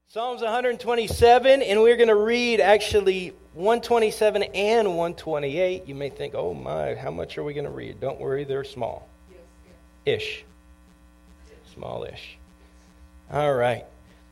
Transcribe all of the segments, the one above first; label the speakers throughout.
Speaker 1: Psalms 127, and we're going to read actually 127 and 128. You may think, oh my, how much are we going to read? Don't worry, they're small. Ish. Smallish. All right.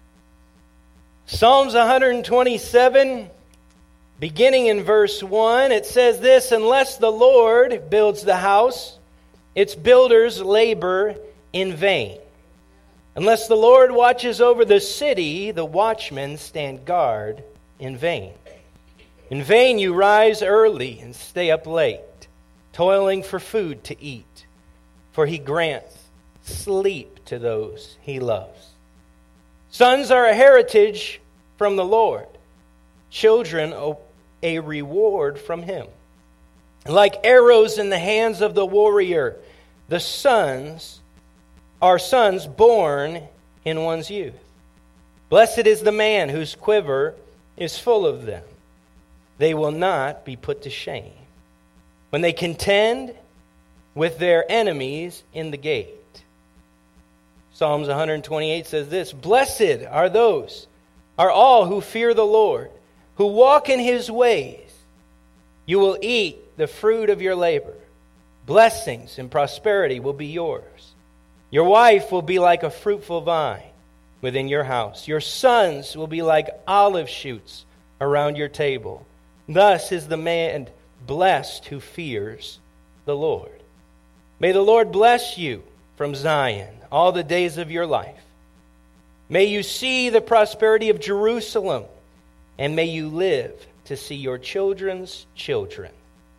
Speaker 1: Psalms 127, beginning in verse 1, it says this: Unless the Lord builds the house, its builders labor in vain. Unless the Lord watches over the city, the watchmen stand guard in vain. In vain you rise early and stay up late, toiling for food to eat, for he grants sleep to those he loves. Sons are a heritage from the Lord, children a reward from him. Like arrows in the hands of the warrior, the sons are sons born in one's youth. Blessed is the man whose quiver is full of them. They will not be put to shame when they contend with their enemies in the gate. Psalms 128 says this: Blessed are all who fear the Lord, who walk in his ways. You will eat the fruit of your labor. Blessings and prosperity will be yours. Your wife will be like a fruitful vine within your house. Your sons will be like olive shoots around your table. Thus is the man blessed who fears the Lord. May the Lord bless you from Zion all the days of your life. May you see the prosperity of Jerusalem, and may you live to see your children's children.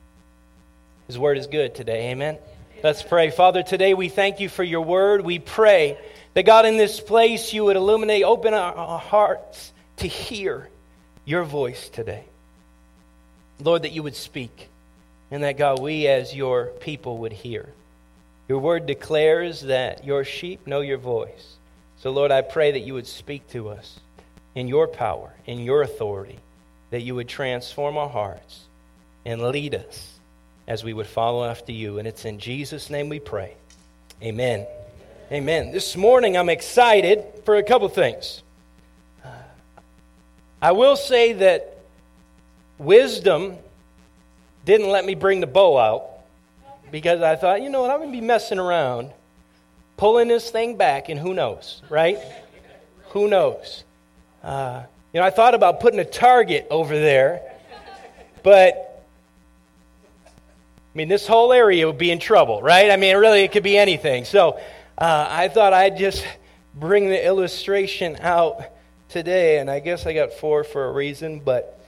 Speaker 1: His word is good today. Amen. Let's pray. Father, today we thank you for your word. We pray that, God, in this place you would illuminate, open our hearts to hear your voice today. Lord, that you would speak, and that, God, we as your people would hear. Your word declares that your sheep know your voice. So, Lord, I pray that you would speak to us in your power, in your authority, that you would transform our hearts and lead us as we would follow after you. And it's in Jesus' name we pray. Amen. Amen. This morning I'm excited for a couple things. I will say that wisdom didn't let me bring the bow out, because I thought, you know what, I'm going to be messing around, pulling this thing back, and who knows, right? Who knows? I thought about putting a target over there, but this whole area would be in trouble, right? Really, it could be anything. So I thought I'd just bring the illustration out today, and I guess I got 4 for a reason, but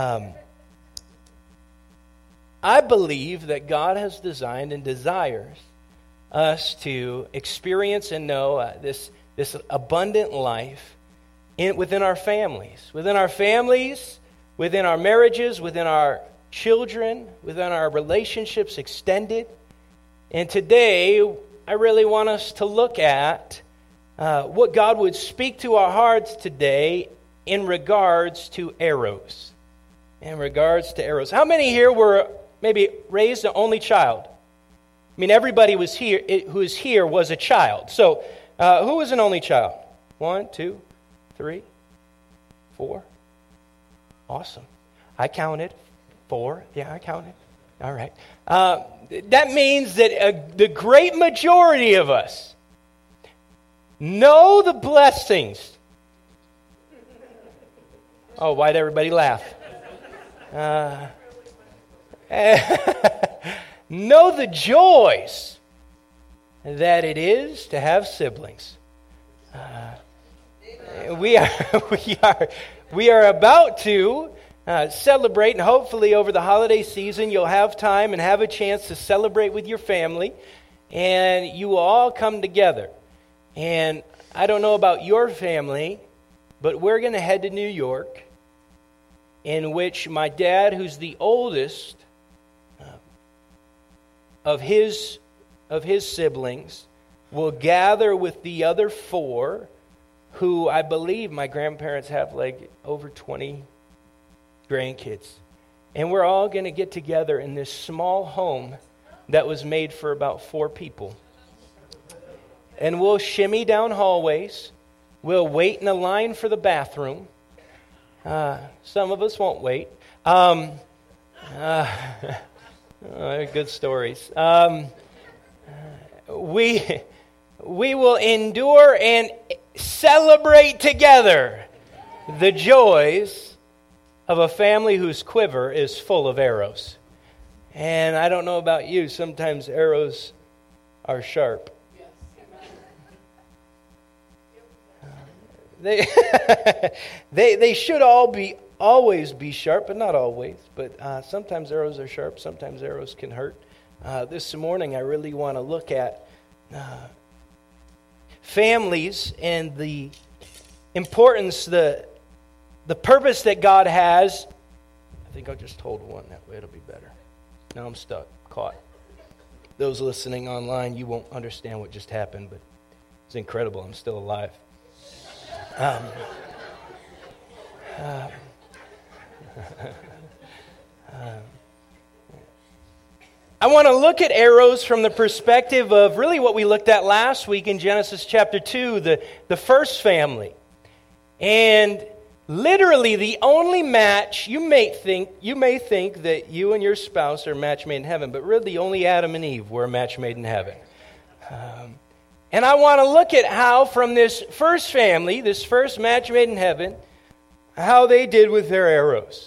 Speaker 1: I believe that God has designed and desires us to experience and know this abundant life within our families, within our marriages, within our children, within our relationships extended. And today, I really want us to look at what God would speak to our hearts today in regards to arrows. In regards to arrows. How many here were maybe raised an only child? Everybody who is here was a child. So, who was an only child? 1, 2, 3, 4. Awesome. I counted. 4. Yeah, I counted. All right. That means that the great majority of us know the blessings. Oh, why'd everybody laugh? Know the joys that it is to have siblings. We are about to celebrate, and hopefully over the holiday season you'll have time and have a chance to celebrate with your family, and you will all come together. And I don't know about your family, but we're going to head to New York, in which my dad, who's the oldest of his siblings, will gather with the other 4, who I believe my grandparents have over 20 grandkids. And we're all going to get together in this small home that was made for about 4 people. And we'll shimmy down hallways. will wait in a line for the bathroom. Some of us won't wait. Good stories. We will endure and celebrate together the joys of a family whose quiver is full of arrows. And I don't know about you, sometimes arrows are sharp. They should always be sharp, but not always. But sometimes arrows are sharp, sometimes arrows can hurt. This morning I really want to look at families and the importance, the purpose that God has. I think I'll just hold one, that way it'll be better. Now I'm stuck, caught. Those listening online, you won't understand what just happened, but it's incredible. I'm still alive. I want to look at arrows from the perspective of really what we looked at last week in Genesis chapter 2, the first family. And literally the only match, you may think that you and your spouse are a match made in heaven, but really only Adam and Eve were a match made in heaven. And I want to look at how from this first family, this first match made in heaven, how they did with their arrows.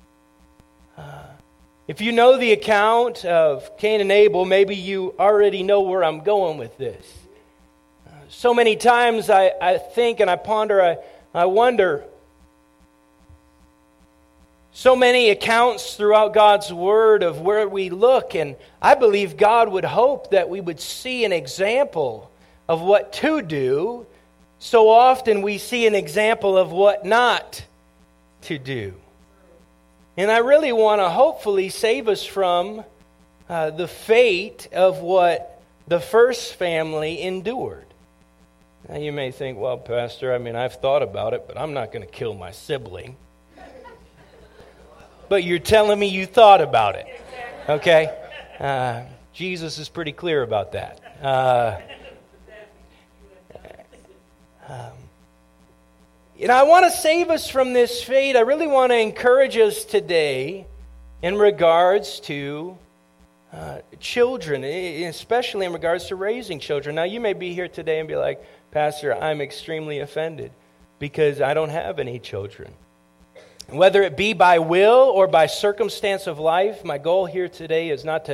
Speaker 1: If you know the account of Cain and Abel, maybe you already know where I'm going with this. So many times I think and I ponder, I wonder, so many accounts throughout God's Word of where we look, and I believe God would hope that we would see an example of what to do. So often we see an example of what not to do. And I really want to hopefully save us from the fate of what the first family endured. Now you may think, well, Pastor, I've thought about it, but I'm not going to kill my sibling. But you're telling me you thought about it, okay? Jesus is pretty clear about that. And I want to save us from this fate. I really want to encourage us today in regards to children, especially in regards to raising children. Now, you may be here today and be like, Pastor, I'm extremely offended because I don't have any children. Whether it be by will or by circumstance of life, my goal here today is not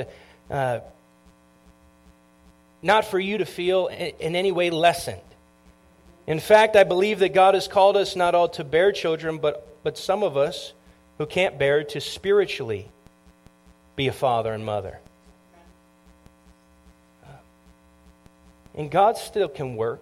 Speaker 1: for you to feel in any way lessened. In fact, I believe that God has called us not all to bear children, but some of us who can't bear to spiritually be a father and mother. And God still can work.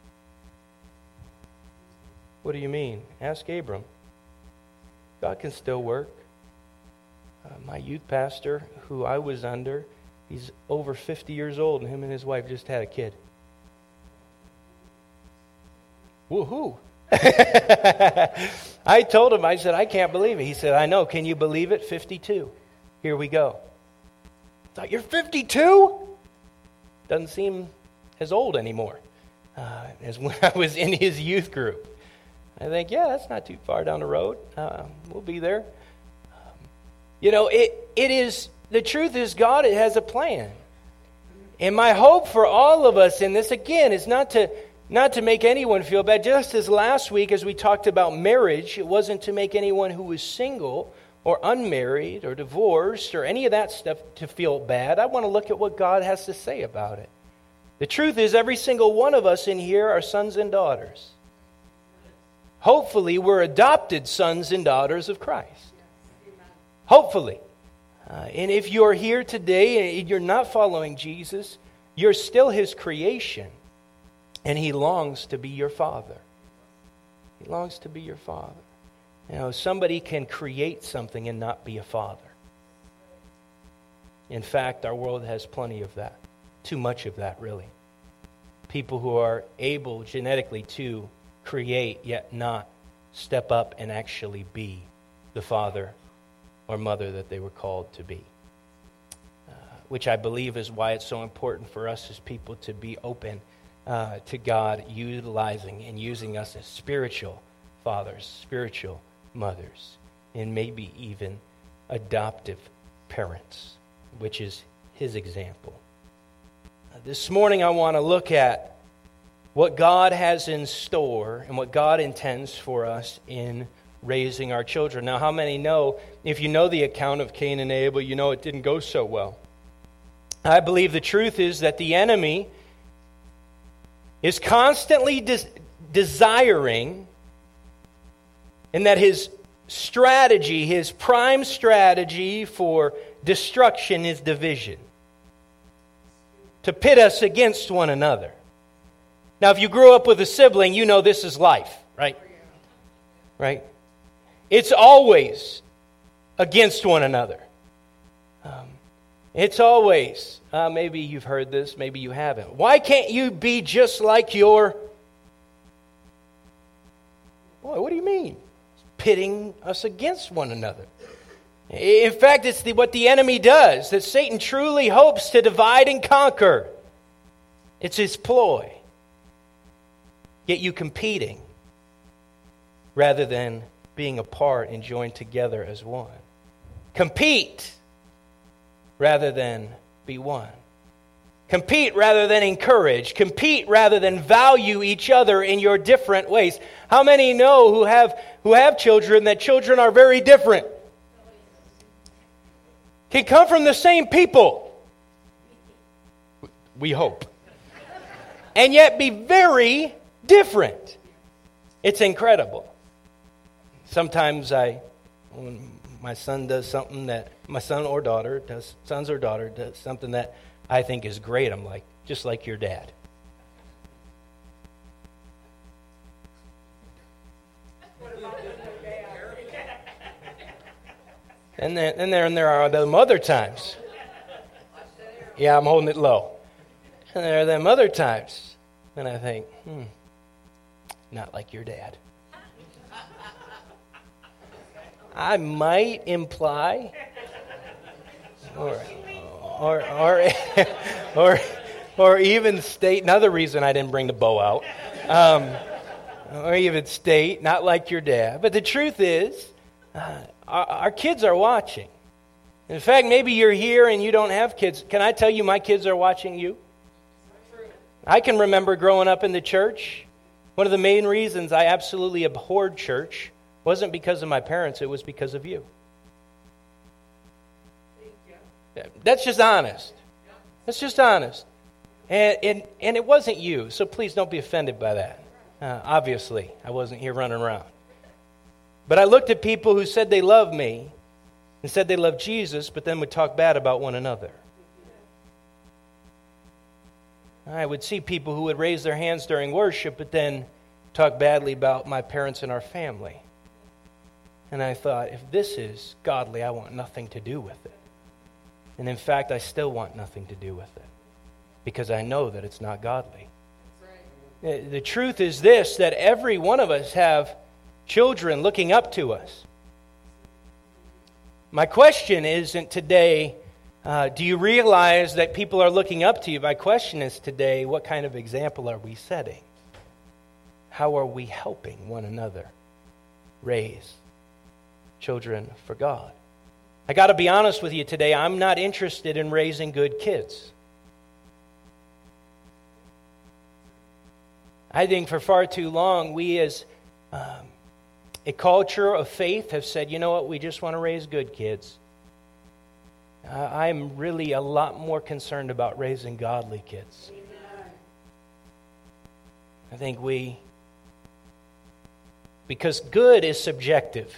Speaker 1: What do you mean? Ask Abram. God can still work. My youth pastor, who I was under, he's over 50 years old, and him and his wife just had a kid. Woohoo! I told him, I said, I can't believe it. He said, I know. Can you believe it? 52. Here we go. I thought, you're 52? Doesn't seem as old anymore as when I was in his youth group. I think, yeah, that's not too far down the road. We'll be there. It is, the truth is God has a plan. And my hope for all of us in this, again, is not to make anyone feel bad. Just as last week as we talked about marriage, it wasn't to make anyone who was single or unmarried or divorced or any of that stuff to feel bad. I want to look at what God has to say about it. The truth is every single one of us in here are sons and daughters. Hopefully we're adopted sons and daughters of Christ. Hopefully. And if you're here today and you're not following Jesus, you're still His creation. And He longs to be your father. He longs to be your father. Somebody can create something and not be a father. In fact, our world has plenty of that. Too much of that, really. People who are able genetically to create, yet not step up and actually be the father or mother that they were called to be. Which I believe is why it's so important for us as people to be open to God utilizing and using us as spiritual fathers, spiritual mothers, and maybe even adoptive parents, which is His example. This morning I want to look at what God has in store and what God intends for us in raising our children. Now, how many know, if you know the account of Cain and Abel, you know it didn't go so well. I believe the truth is that the enemy is constantly desiring, and that his strategy, his prime strategy for destruction is division. To pit us against one another. Now, if you grew up with a sibling, you know this is life, right? Right? It's always against one another. It's always, maybe you've heard this, maybe you haven't. Why can't you be just like your... Boy, what do you mean? It's pitting us against one another. In fact, it's what the enemy does, that Satan truly hopes to divide and conquer. It's his ploy. Get you competing rather than being apart and joined together as one. Compete rather than be one. Compete rather than encourage. Compete rather than value each other in your different ways. How many know who have children that children are very different? Can come from the same people. We hope. And yet be very different. It's incredible. Sometimes when my son does something that, my son or daughter does something that I think is great, I'm like, just like your dad. And there are them other times. Yeah, I'm holding it low. And there are them other times. And I think, not like your dad. I might imply, or even state another reason I didn't bring the bow out, or even state not like your dad. But the truth is, our kids are watching. In fact, maybe you're here and you don't have kids. Can I tell you, my kids are watching you? I can remember growing up in the church. One of the main reasons I absolutely abhorred church wasn't because of my parents, it was because of you. That's just honest. That's just honest. And it wasn't you, so please don't be offended by that. Obviously, I wasn't here running around. But I looked at people who said they loved me and said they loved Jesus, but then would talk bad about one another. I would see people who would raise their hands during worship, but then talk badly about my parents and our family. And I thought, if this is godly, I want nothing to do with it. And in fact, I still want nothing to do with it, because I know that it's not godly. That's right. The truth is this, that every one of us have children looking up to us. My question isn't today, do you realize that people are looking up to you? My question is today, what kind of example are we setting? How are we helping one another raise children for God? I got to be honest with you today, I'm not interested in raising good kids. I think for far too long, we as a culture of faith have said, you know what, we just want to raise good kids. I'm really a lot more concerned about raising godly kids. I think because good is subjective.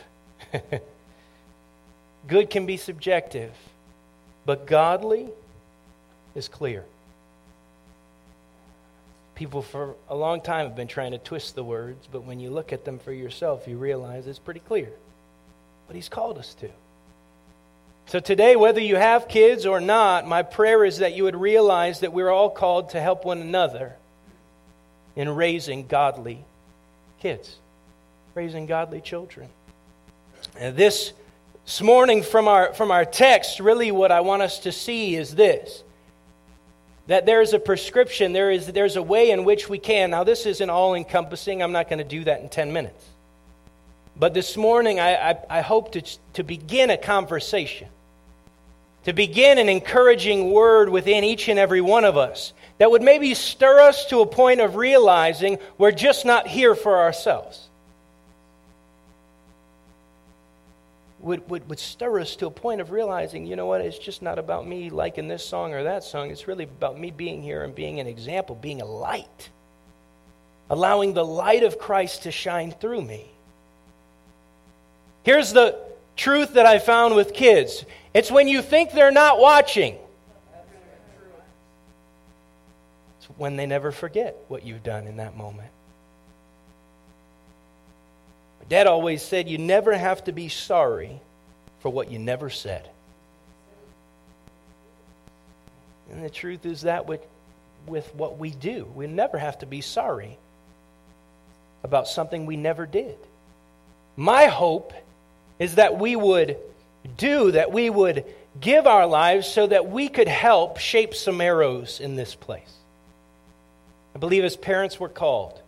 Speaker 1: Good can be subjective, but godly is clear. People for a long time have been trying to twist the words, but when you look at them for yourself, you realize it's pretty clear what He's called us to. So today, whether you have kids or not, my prayer is that you would realize that we're all called to help one another in raising godly kids, raising godly children. And this morning from our text, really what I want us to see is this. that there's a prescription, there's a way in which we can. Now, this isn't all-encompassing. I'm not going to do that in 10 minutes. But this morning, I hope to begin a conversation, to begin an encouraging word within each and every one of us that would maybe stir us to a point of realizing we're just not here for ourselves. Would stir us to a point of realizing, you know what, it's just not about me liking this song or that song. It's really about me being here and being an example, being a light, allowing the light of Christ to shine through me. Here's the truth that I found with kids. It's when you think they're not watching. It's when they never forget what you've done in that moment. Dad always said you never have to be sorry for what you never said. And the truth is that with what we do, we never have to be sorry about something we never did. My hope is that we would give our lives so that we could help shape some arrows in this place. I believe as parents we're called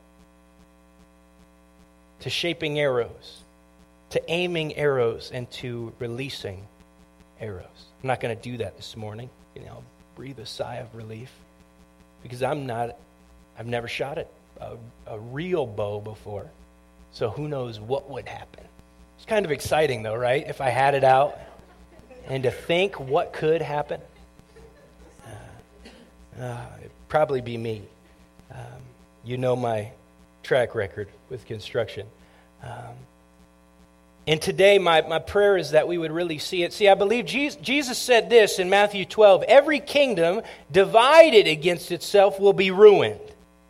Speaker 1: to shaping arrows, to aiming arrows, and to releasing arrows. I'm not going to do that this morning. I'll breathe a sigh of relief because I've never shot a real bow before. So who knows what would happen. It's kind of exciting though, right? If I had it out and to think what could happen. It'd probably be me. You know my track record with construction. And today my prayer is that we would really see it. See, I believe Jesus said this in Matthew 12, every kingdom divided against itself will be ruined.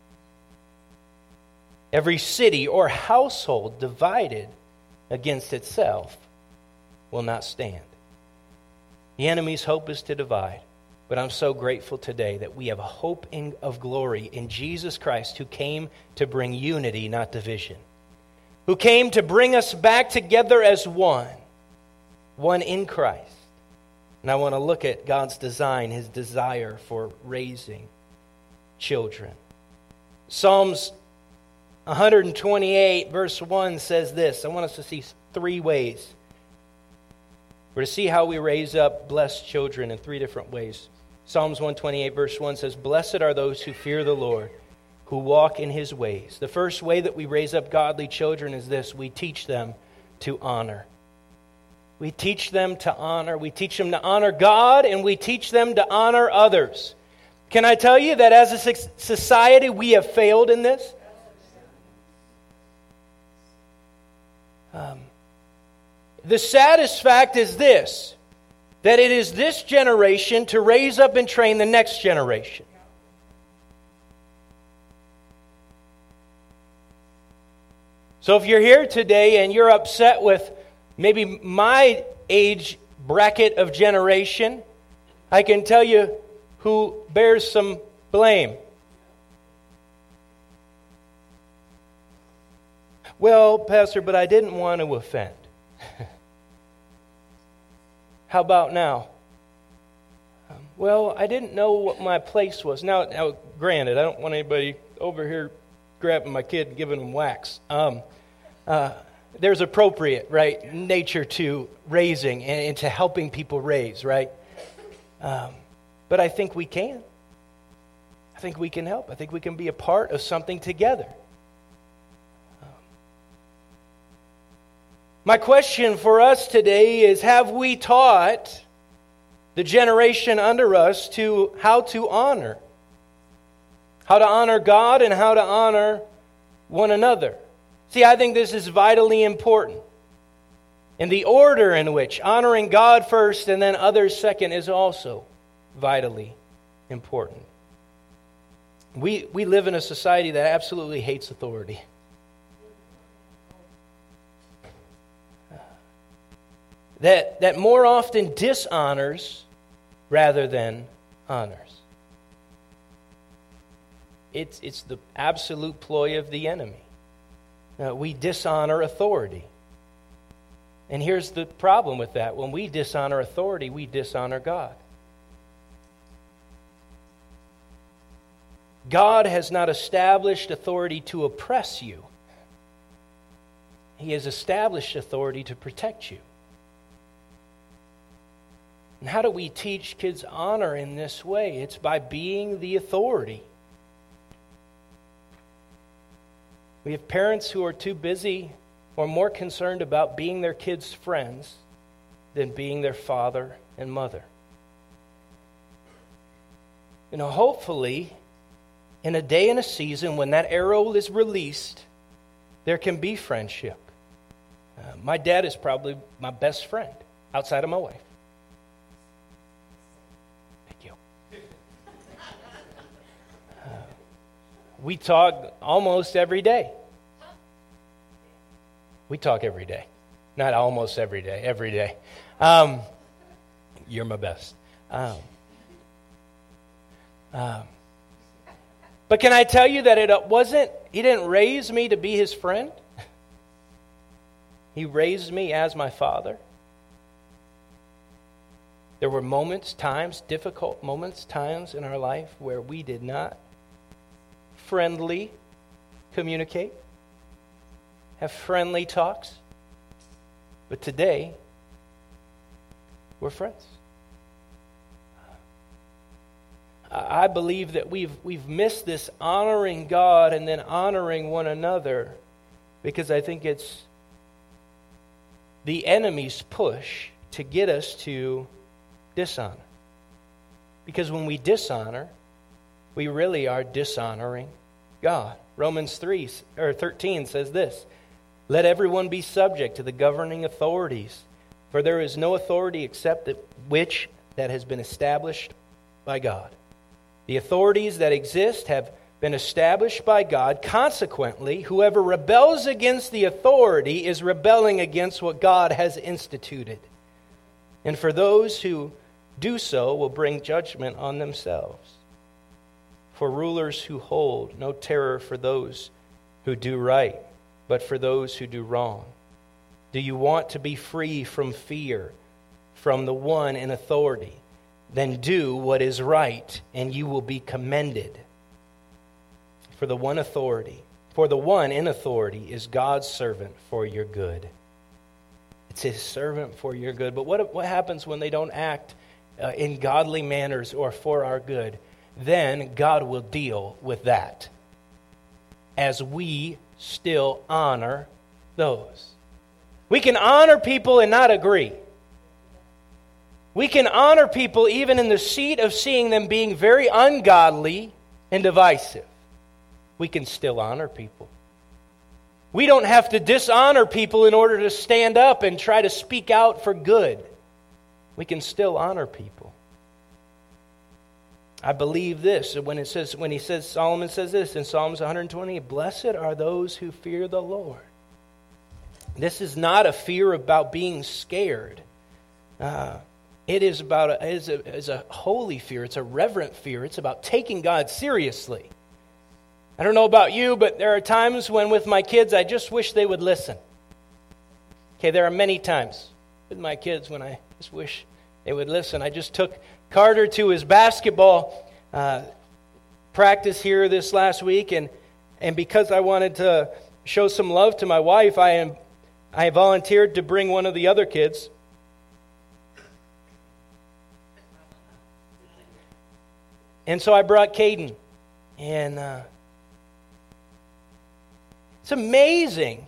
Speaker 1: Every city or household divided against itself will not stand. The enemy's hope is to divide. But I'm so grateful today that we have a hope of glory in Jesus Christ, who came to bring unity, not division. Who came to bring us back together as one in Christ. And I want to look at God's design, His desire for raising children. Psalms 128 verse 1 says this. I want us to see three ways. We're to see how we raise up blessed children in three different ways. Psalms 128 verse 1 says, "Blessed are those who fear the Lord, who walk in His ways." The first way that we raise up godly children is this: we teach them to honor. We teach them to honor. We teach them to honor God, and we teach them to honor others. Can I tell you that as a society we have failed in this? The saddest fact is this, that it is this generation to raise up and train the next generation. So if you're here today and you're upset with maybe my age bracket of generation, I can tell you who bears some blame. Well, Pastor, but I didn't want to offend. How about now? Well, I didn't know what my place was. Now, granted, I don't want anybody over here grabbing my kid and giving him wax. There's appropriate, right, nature to raising and to helping people raise, right? But I think we can. I think we can help. I think we can be a part of something together. My question for us today is, have we taught the generation under us how to honor God and how to honor one another? See, I think this is vitally important. And the order in which honoring God first and then others second is also vitally important. We live in a society that absolutely hates authority. That more often dishonors rather than honors. It's the absolute ploy of the enemy. We dishonor authority. And here's the problem with that. When we dishonor authority, we dishonor God. God has not established authority to oppress you. He has established authority to protect you. And how do we teach kids honor in this way? It's by being the authority. We have parents who are too busy or more concerned about being their kids' friends than being their father and mother. Hopefully, in a day and a season when that arrow is released, there can be friendship. My dad is probably my best friend outside of my wife. Thank you. We talk almost every day. We talk every day. Not almost every day, every day. You're my best. But can I tell you that he didn't raise me to be his friend. He raised me as my father. There were difficult moments, times in our life where we did not friendly communicate, have friendly talks. But today, we're friends. I believe that we've missed this honoring God and then honoring one another because I think it's the enemy's push to get us to dishonor. Because when we dishonor, we really are dishonoring God. Romans 13 says this, "Let everyone be subject to the governing authorities, for there is no authority except that has been established by God." The authorities that exist have been established by God. Consequently, whoever rebels against the authority is rebelling against what God has instituted. And for those who do so will bring judgment on themselves. For rulers who hold no terror for those who do right, but for those who do wrong. Do you want to be free from fear, from the one in authority? Then do what is right, and you will be commended. For the one in authority is God's servant for your good. It's his servant for your good. But what happens when they don't act in godly manners or for our good? Then God will deal with that as we still honor those. We can honor people and not agree. We can honor people even in the seat of seeing them being very ungodly and divisive. We can still honor people. We don't have to dishonor people in order to stand up and try to speak out for good. We can still honor people. I believe this when Solomon says this in Psalms 120, "Blessed are those who fear the Lord." This is not a fear about being scared. It is a holy fear. It's a reverent fear. It's about taking God seriously. I don't know about you, but there are times when with my kids, I just wish they would listen. Okay, there are many times with my kids when I just wish they would listen. I just took Carter to his basketball practice here this last week, and because I wanted to show some love to my wife, I volunteered to bring one of the other kids. And so I brought Caden, and it's amazing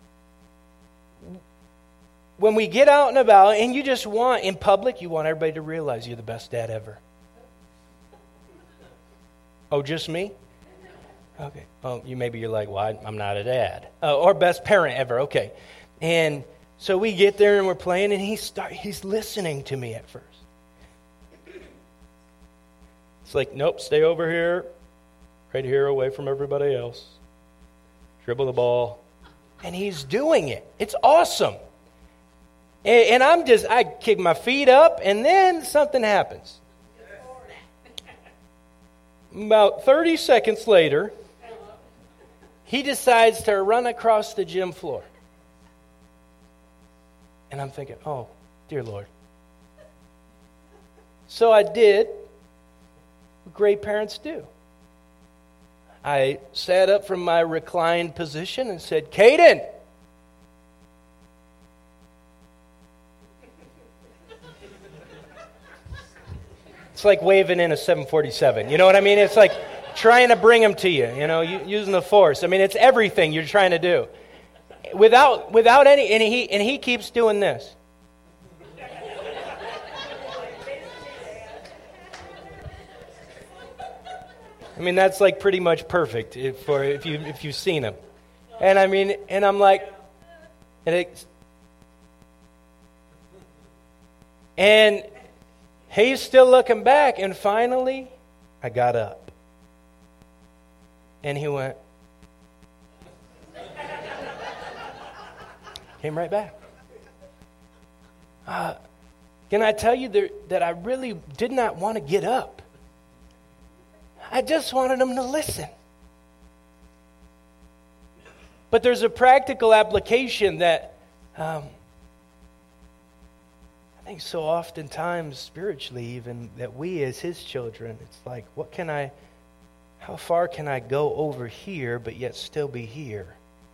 Speaker 1: when we get out and about, and you just want, in public, you want everybody to realize you're the best dad ever. Oh, just me? Okay. Oh, you're like, well, I'm not a dad. Or best parent ever. Okay. And so we get there and we're playing, and he's listening to me at first. It's like, nope, stay over here, right here, away from everybody else. Dribble the ball. And he's doing it. It's awesome. And I kick my feet up, and then something happens. About 30 seconds later, he decides to run across the gym floor. And I'm thinking, oh, dear Lord. So I did what great parents do. I sat up from my reclined position and said, Caden! It's like waving in a 747. You know what I mean? It's like trying to bring them to you, using the force. I mean, it's everything you're trying to do. Without any, and he keeps doing this. I mean, that's like pretty much perfect if you've seen him. And I mean, and I'm like, and he's still looking back, and finally, I got up. And he went, came right back. Can I tell you that I really did not want to get up? I just wanted him to listen. But there's a practical application that I think so oftentimes spiritually even, that we as his children, it's like, how far can I go over here but yet still be here?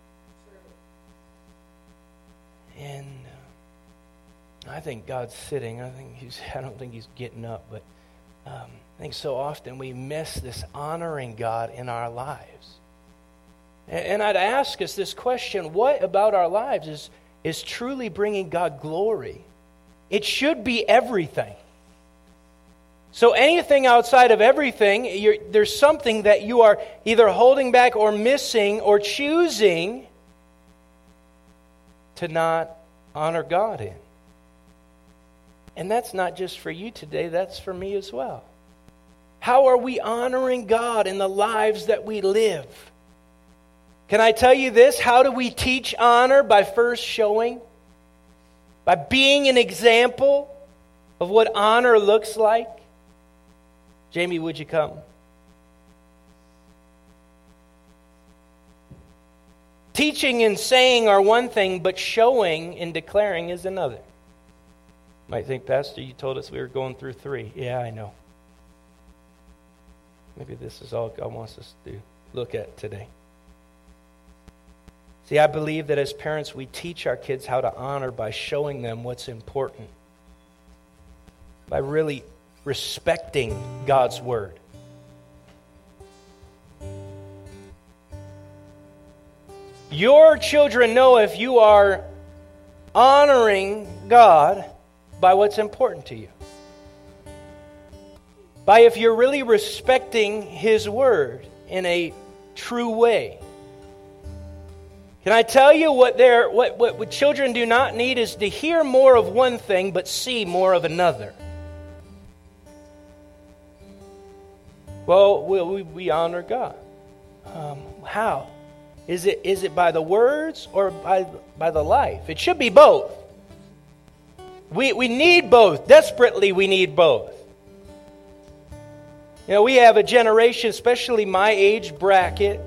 Speaker 1: And I think God's sitting. I don't think he's getting up, but I think so often we miss this honoring God in our lives. And I'd ask us this question: what about our lives is truly bringing God glory? It should be everything. So anything outside of everything, there's something that you are either holding back or missing or choosing to not honor God in. And that's not just for you today, that's for me as well. How are we honoring God in the lives that we live? Can I tell you this? How do we teach honor? By first showing, by being an example of what honor looks like. Jamie, would you come? Teaching and saying are one thing, but showing and declaring is another. Might think, Pastor, you told us we were going through 3. Yeah, I know. Maybe this is all God wants us to look at today. See, I believe that as parents, we teach our kids how to honor by showing them what's important, by really respecting God's word. Your children know if you are honoring God by what's important to you. By if you're really respecting His word in a true way. Can I tell you what children do not need is to hear more of one thing but see more of another. Well, we honor God. How? Is it by the words or by the life? It should be both. We need both. Desperately, we need both. We have a generation, especially my age bracket,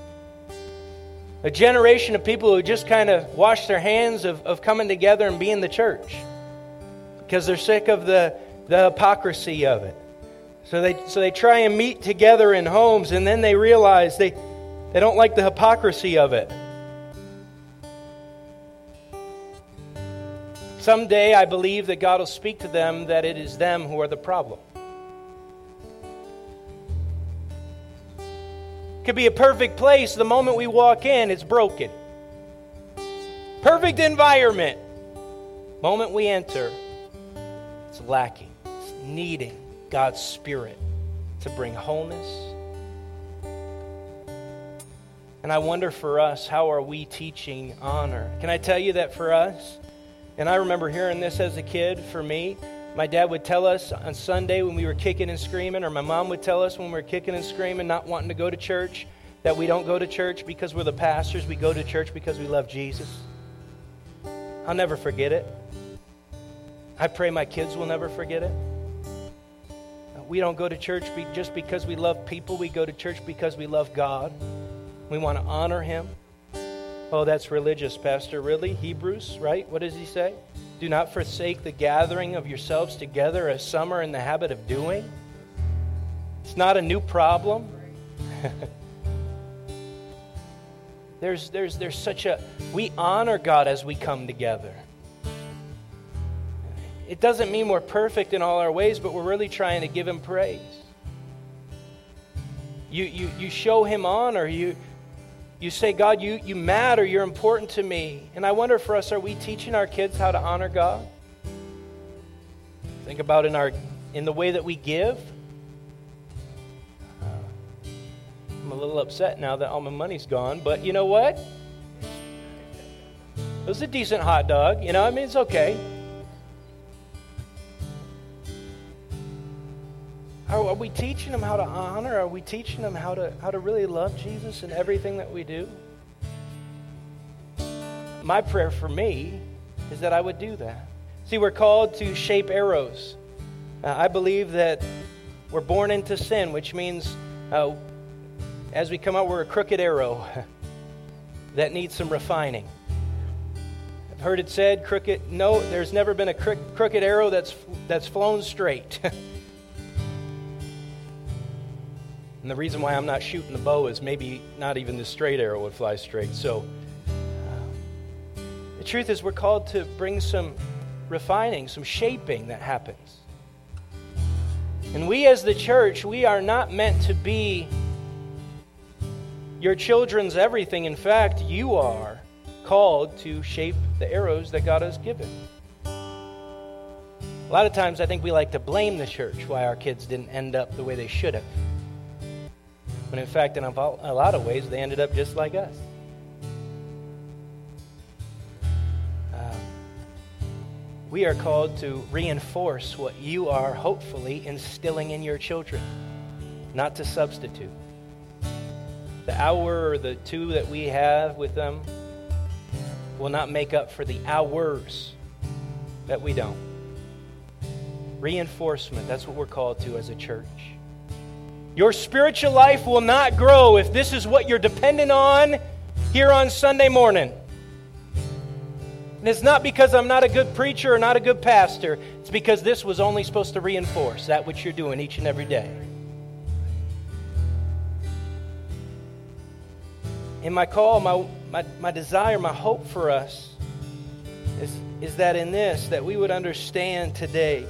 Speaker 1: a generation of people who just kind of wash their hands of coming together and being the church because they're sick of the hypocrisy of it. So they try and meet together in homes, and then they realize they don't like the hypocrisy of it. Someday I believe that God will speak to them that it is them who are the problem. Could be a perfect place. The moment we walk in, it's broken. Perfect environment. Moment we enter, it's lacking. It's needing God's Spirit to bring wholeness. And I wonder for us, how are we teaching honor? Can I tell you that for us? And I remember hearing this as a kid. For me, my dad would tell us on Sunday when we were kicking and screaming, or my mom would tell us when we were kicking and screaming, not wanting to go to church, that we don't go to church because we're the pastors. We go to church because we love Jesus. I'll never forget it. I pray my kids will never forget it. We don't go to church just because we love people. We go to church because we love God. We want to honor Him. Oh, that's religious, Pastor. Really? Hebrews, right? What does he say? Do not forsake the gathering of yourselves together as some are in the habit of doing. It's not a new problem. There's such a, we honor God as we come together. It doesn't mean we're perfect in all our ways, but we're really trying to give Him praise. You show Him honor. You say, God, you matter. You're important to me. And I wonder for us, are we teaching our kids how to honor God? Think about in the way that we give. I'm a little upset now that all my money's gone, but you know what? It was a decent hot dog. It's okay. Are we teaching them how to honor? Are we teaching them how to really love Jesus in everything that we do? My prayer for me is that I would do that. See, we're called to shape arrows. I believe that we're born into sin, which means as we come out, we're a crooked arrow that needs some refining. I've heard it said, there's never been a crooked arrow that's flown straight. And the reason why I'm not shooting the bow is maybe not even the straight arrow would fly straight. So the truth is we're called to bring some refining, some shaping that happens. And we as the church, we are not meant to be your children's everything. In fact, you are called to shape the arrows that God has given. A lot of times I think we like to blame the church why our kids didn't end up the way they should have. When in fact, in a lot of ways, they ended up just like us. We are called to reinforce what you are hopefully instilling in your children, not to substitute. The hour or the two that we have with them will not make up for the hours that we don't. Reinforcement, that's what we're called to as a church. Your spiritual life will not grow if this is what you're dependent on here on Sunday morning. And it's not because I'm not a good preacher or not a good pastor. It's because this was only supposed to reinforce that which you're doing each and every day. In my call, my desire, my hope for us is that in this, that we would understand today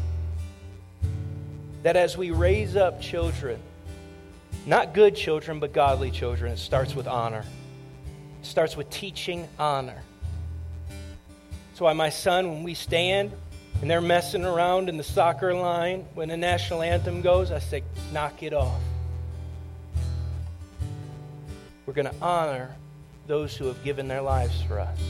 Speaker 1: that as we raise up children, not good children, but godly children, it starts with honor. It starts with teaching honor. That's why my son, when we stand and they're messing around in the soccer line, when the national anthem goes, I say, knock it off. We're going to honor those who have given their lives for us.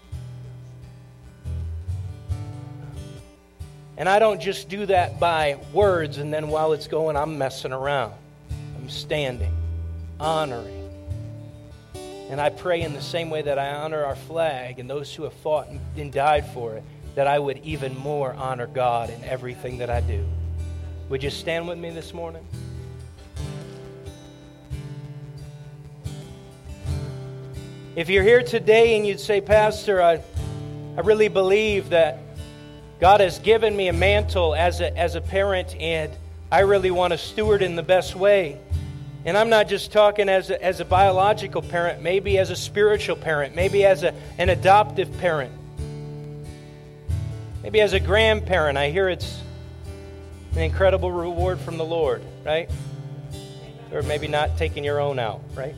Speaker 1: And I don't just do that by words and then while it's going, I'm messing around. I'm standing, honoring. And I pray in the same way that I honor our flag and those who have fought and died for it, that I would even more honor God in everything that I do. Would you stand with me this morning? If you're here today and you'd say, Pastor, I really believe that God has given me a mantle as a parent, and I really want to steward in the best way. And I'm not just talking as a biological parent, maybe as a spiritual parent, maybe as an adoptive parent, maybe as a grandparent. I hear it's an incredible reward from the Lord, right? Or maybe not taking your own out, right?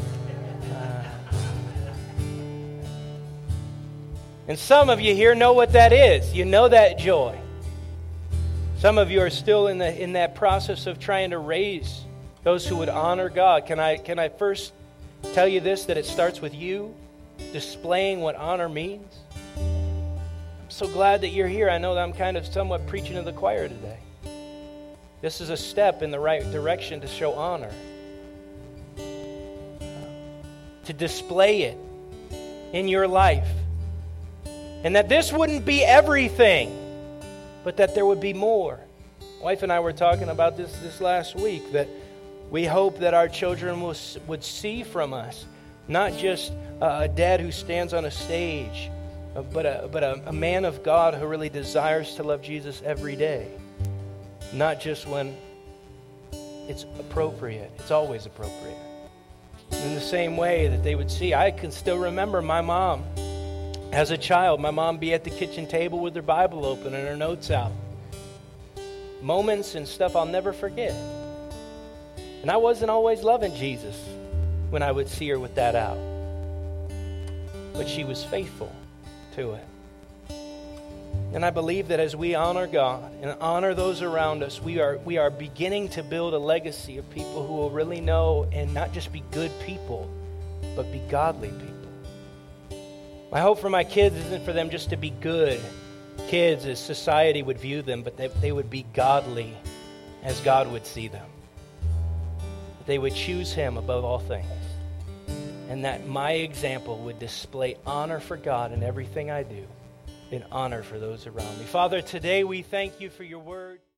Speaker 1: And some of you here know what that is. You know that joy. Some of you are still in that process of trying to raise those who would honor God. Can I first tell you this, that it starts with you displaying what honor means? I'm so glad that you're here. I know that I'm kind of somewhat preaching to the choir today. This is a step in the right direction to show honor. To display it in your life. And that this wouldn't be everything, but that there would be more. My wife and I were talking about this last week, that we hope that our children would see from us, not just a dad who stands on a stage, but a man of God who really desires to love Jesus every day. Not just when it's appropriate. It's always appropriate. In the same way that they would see, I can still remember my mom. As a child, my mom be at the kitchen table with her Bible open and her notes out. Moments and stuff I'll never forget. And I wasn't always loving Jesus when I would see her with that out. But she was faithful to it. And I believe that as we honor God and honor those around us, we are beginning to build a legacy of people who will really know and not just be good people, but be godly people. My hope for my kids isn't for them just to be good kids as society would view them, but they would be godly as God would see them. They would choose Him above all things. And that my example would display honor for God in everything I do. In honor for those around me. Father, today we thank you for your word.